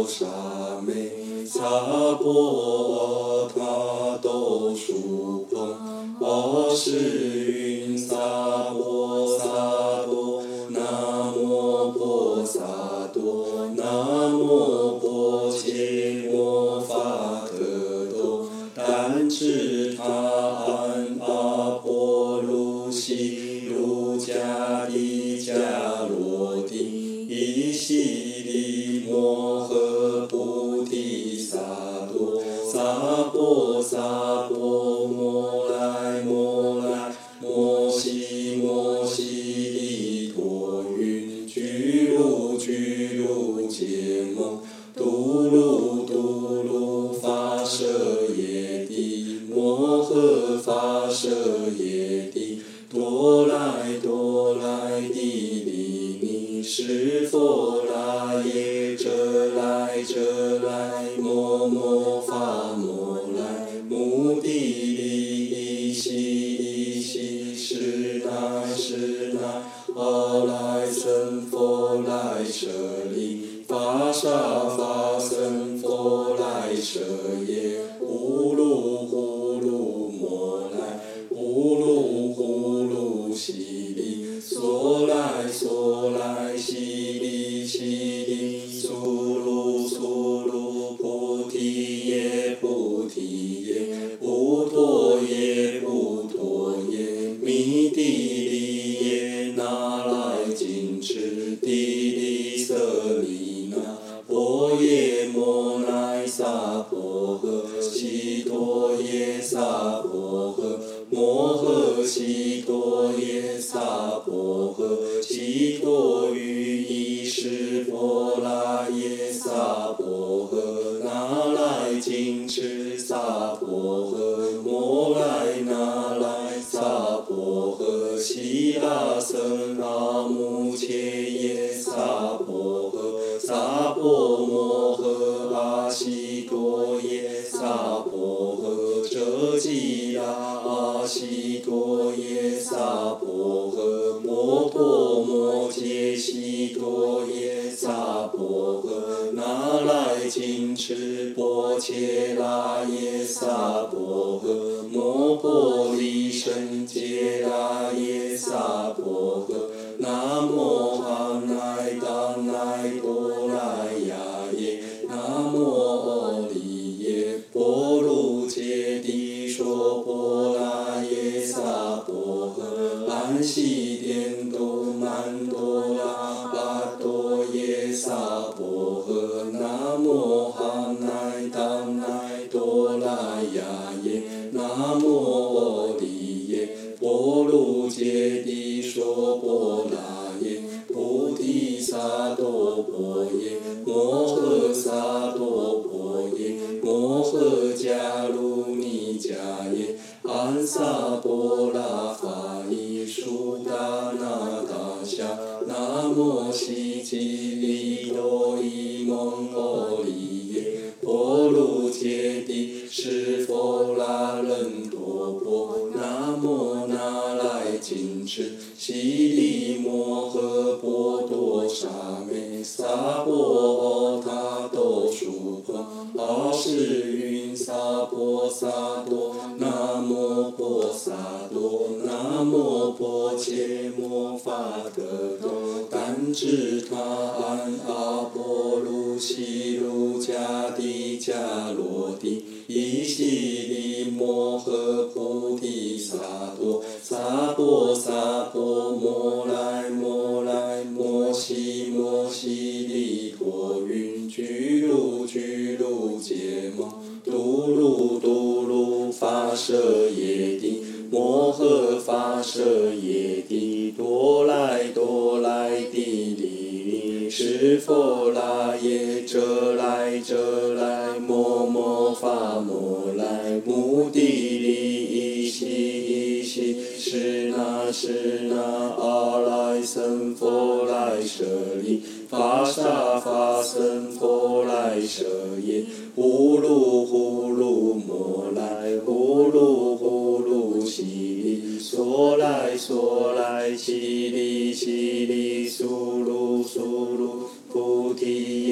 多沙美萨婆他都树空，我是云萨婆萨多，南无婆萨多，南无婆伽摩法特多，但知他安阿婆卢悉卢迦帝迦罗帝，依悉利摩诃菩提萨埵，萨婆萨婆摩来摩来摩悉摩悉利陀云，俱卢俱卢羯蒙，度卢度卢发舍耶帝，摩诃发舍耶帝，多来多来帝利尼，是佛那耶遮来遮来，摩摩发摩来，目的利益悉利悉，是那是那，阿来僧佛来舍利，法沙法僧佛来舍耶，呼噜呼噜摩来，呼噜呼噜悉利，梭来梭来悉利悉利，苏噜苏噜菩提耶菩提耶，不陀耶不陀耶，弥帝利耶那来谨墀帝利舍利那，波耶摩那萨婆诃，悉多耶萨婆诃，摩诃悉多耶萨婆诃，悉多于意识波那耶萨婆诃，那来谨墀萨婆诃，摩来那来萨婆诃，悉那僧阿穆切耶萨婆诃，萨婆摩诃阿悉多耶萨婆诃，遮吉那阿悉多耶萨婆诃，摩婆摩揭悉多耶萨婆诃，那来谨墀波切那耶萨婆诃，摩婆利胜揭那耶萨婆诃，南无阿乃达乃多乃呀耶，南无阿利耶波卢揭谛说波那耶萨婆诃，安悉颠都曼多拉巴多耶萨婆诃，南无阿乃达乃多乃呀耶，南无阿利耶波卢揭谛说波那耶，菩提萨埵婆耶，摩诃萨埵婆耶，摩诃迦卢尼迦耶，安萨婆拉法伊苏达那达夏，南无悉吉利多伊蒙阿利耶，波卢揭谛是佛那人多婆，南无那来谨墀悉利摩诃波多沙美萨婆他都树空，阿是云萨婆萨多，南无婆萨多，南无婆伽摩法特多，但知他安阿婆卢悉卢迦帝迦罗帝，依悉利摩诃菩提萨埵，萨婆萨婆摩来摩来摩悉摩悉利陀云，俱卢俱卢羯蒙，度卢度卢发舍耶帝，摩诃发舍耶帝，多来多来帝利尼，是佛那耶遮来遮来，摩摩发摩来，目的利益悉悉，是那是那，阿来僧佛来舍利，法沙法僧佛来舍耶，呼噜呼噜摩来，呼噜呼噜悉利，梭来梭来悉利悉利，苏噜苏噜菩提耶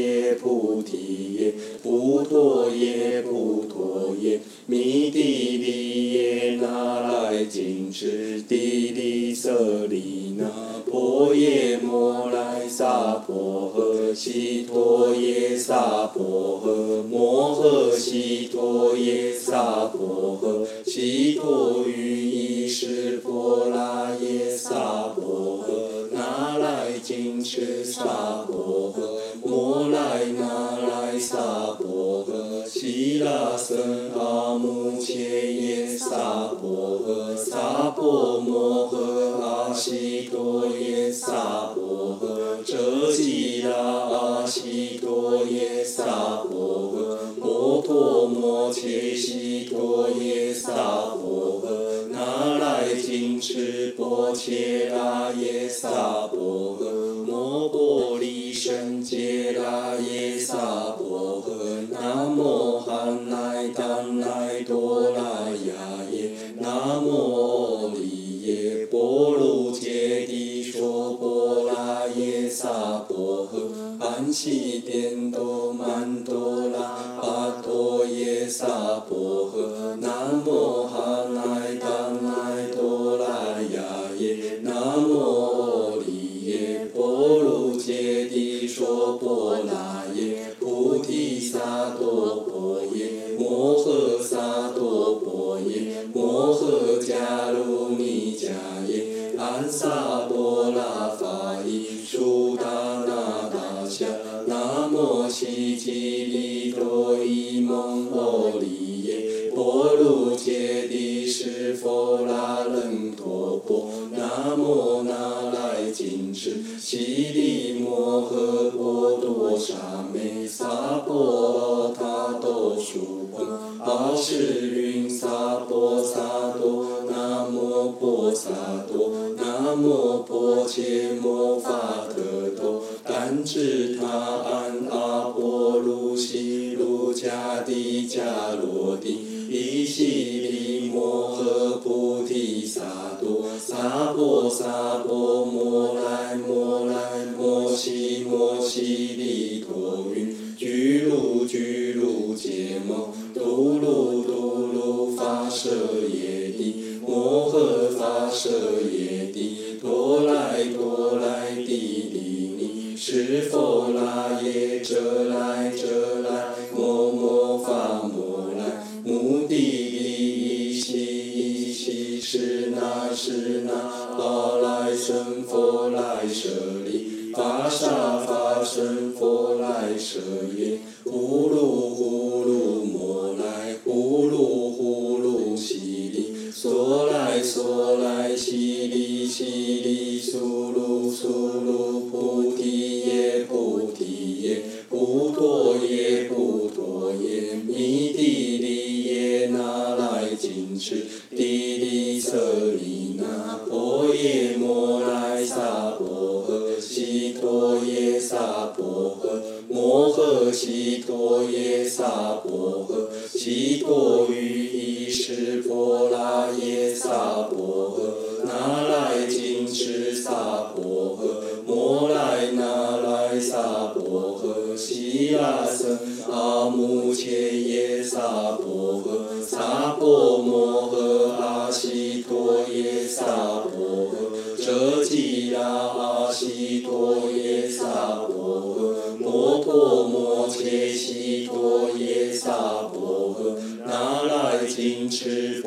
菩提耶，菩陀耶，菩陀耶，弥帝利耶那来谨墀帝利舍利那婆耶摩来萨婆诃，悉陀耶萨婆诃，摩诃悉陀耶萨婆诃，悉陀喻意识婆拉耶萨婆诃，那来谨墀萨婆诃，摩来那来萨婆诃，悉拉僧阿穆切耶萨婆诃，萨婆摩诃阿悉陀耶萨婆诃，遮吉拉阿悉陀耶萨婆诃，摩陀摩切悉陀耶萨婆诃，那来谨墀波切拉耶萨婆诃，摩波利胜揭拉耶萨婆诃，南无汉来怛来多拉雅耶，南无利耶波卢揭谛说波拉耶萨婆诃，含悉颠都曼多拉巴多耶萨婆诃，南无汉来怛来多拉雅耶，南无利耶波卢揭谛说波拉耶，菩提萨埵婆耶，摩诃萨埵婆耶，摩诃迦卢尼迦耶，安萨婆拉法伊苏达那达夏，那摩悉吉利多伊蒙波利耶，波卢揭谛是佛拉楞陀婆，那摩那来谨墀悉利摩诃波多沙美萨婆他多输空，阿是云萨婆萨多，那摩婆萨多，那摩婆切摩法特多，但智他安阿婆卢悉卢迦帝迦罗帝，依悉利摩诃菩提萨埵，萨婆萨婆摩来摩来摩悉摩悉利陀云，俱卢俱卢羯摩，度卢度卢发舍耶帝，摩诃发舍耶帝，多来多来帝利尼，是佛拉耶遮来遮来，摩摩发摩来，目的利益悉依悉是那是那，阿来僧佛来舍利，法沙法僧佛来舍耶，呼噜呼噜摩来，呼噜呼噜悉利，梭来梭来悉利悉利，苏噜苏噜菩提耶菩提耶，菩陀耶菩陀耶，弥帝利耶那来谨墀帝利舍利那婆耶摩来萨婆诃，悉陀耶萨婆诃，摩诃悉陀耶萨婆诃，悉陀喻意识婆拉耶萨婆诃，那来谨墀萨婆诃，摩来那来萨婆诃，悉拉僧阿穆切耶萨婆诃，萨婆摩诃阿悉陀耶萨婆诃，遮吉拉阿悉陀耶萨婆诃，摩陀摩切悉陀耶萨婆诃，那来谨墀